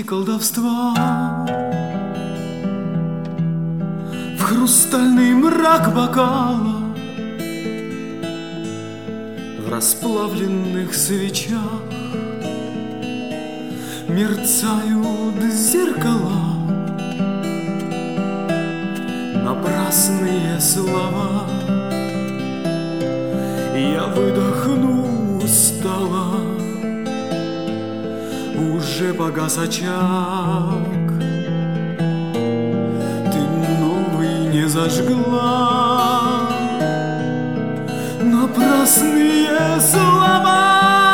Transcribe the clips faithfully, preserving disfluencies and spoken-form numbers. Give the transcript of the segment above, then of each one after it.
нити колдовства, в хрустальный мрак бокала, в расплавленных свечах мерцают зеркала. Напрасные слова, я выдохну устало, уже погас очаг, ты новый не зажгла. Напрасные слова,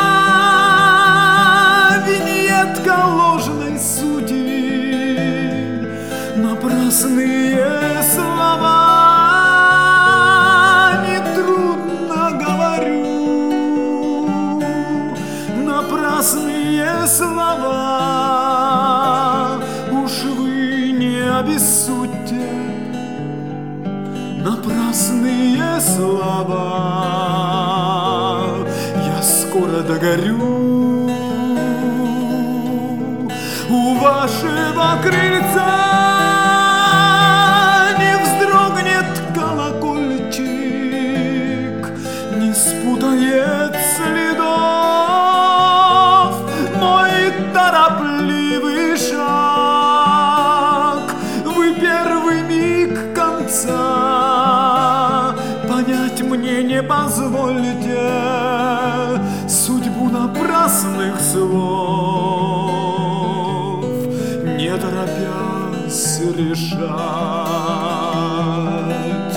виньетка ложной судьбы. Напрасные слова, нетрудно говорю. Напрасные слова, уж вы не обессудьте. Напрасные слова, я скоро догорю у вашего крыльца. Не вздрогнет колокольчик, не спутает следов мой торопливый шаг. Вы первый миг конца понять мне не позволите, судьбу напрасных слов не торопясь решать.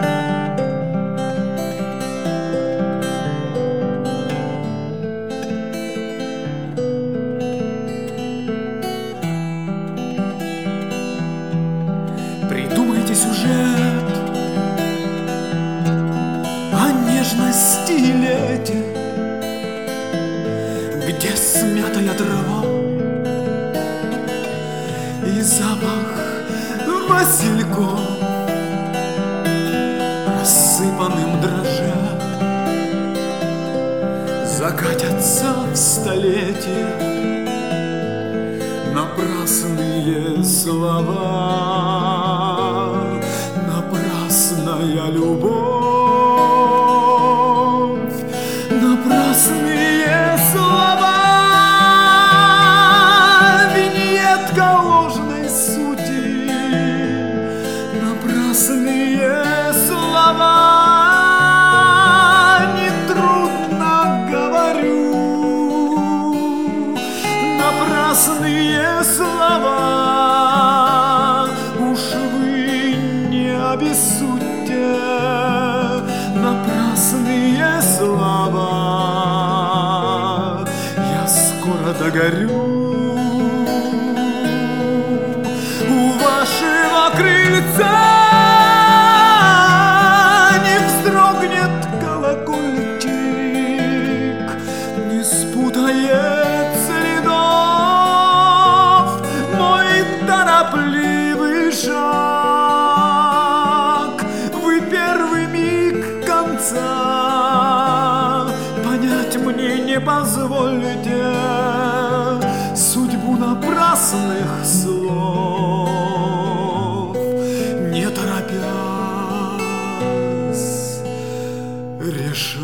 Придумайте сюжет о нежности и лете, где смятая трава и запах васильков рассыпанным дрожжа закатятся в столетие напрасные слова, напрасная любовь, напрасные слова, виньетка ложной сути. Напрасные слова, нетрудно говорю. Напрасные слова, уж вы не обессудьте. Напрасные слова, я скоро догорю у вашего крыльца. Не вздрогнет колокольчик, не спутает следов мой торопливый шаг. Вы первый миг конца понять мне не позволите, судьбу напрасных слов не торопясь решать.